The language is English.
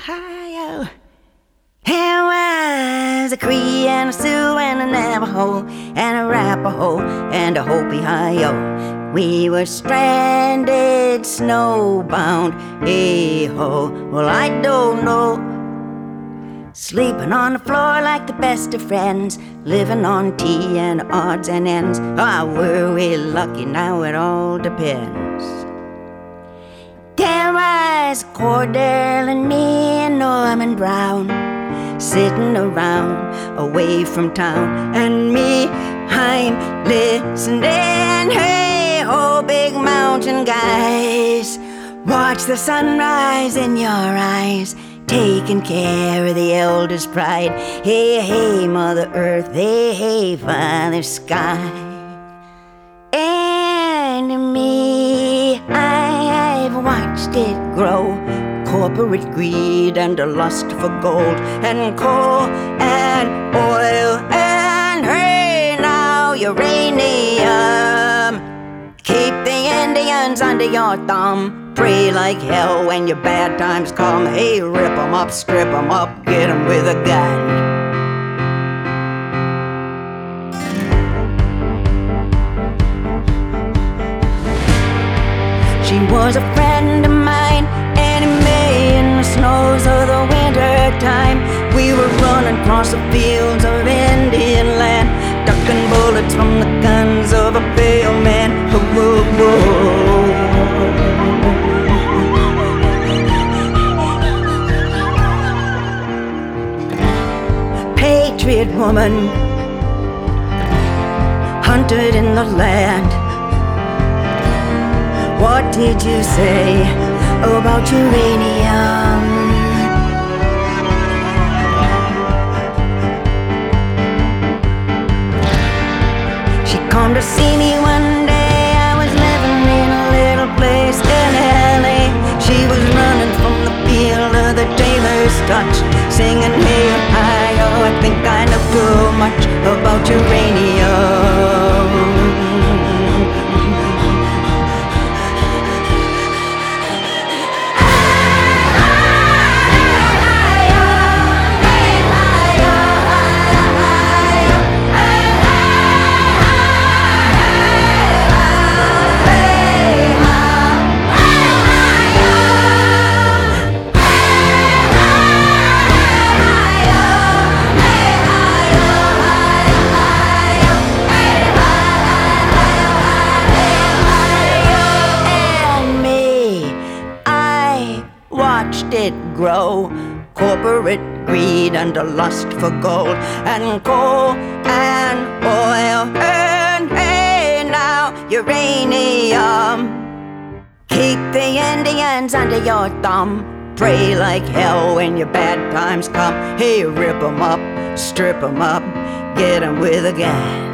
Ohio. There was a Cree and a Sioux and a Navajo and a Arapaho and a Hopi-Hi-Yo. We were stranded, snowbound, hey-ho. Well, I don't know. Sleeping on the floor like the best of friends, living on tea and odds and ends. Ah, were we lucky? Now it all depends. There was Cordell and me and Norman Brown, sitting around away from town. And me, I'm listening. Hey, oh, big mountain guys, watch the sunrise in your eyes, taking care of the elders' pride. Hey, hey, Mother Earth, hey, hey, Father Sky. And me, I've watched it grow. Corporate greed and a lust for gold and coal and oil and, hey, now uranium. Keep the Indians under your thumb. Pray like hell when your bad times come. Hey, rip 'em up, strip 'em up, get 'em with a gun. She was a friend of mine, Annie Mae, in the snows of the winter time. We were running across the fields of Indian land, ducking bullets from the guns of a pale man. Whoa, whoa. Patriot woman, hunted in the land. What did you say about uranium? She come to see me one day. I was living in a little place in LA. She was running from the field of the tailor's touch, singing, hey, hi, oh, I think I know too much about uranium. It grow. Corporate greed and a lust for gold and coal and oil and, hey, now uranium. Keep the Indians under your thumb. Pray like hell when your bad times come. Hey, rip 'em up, strip 'em up, get 'em with a gun.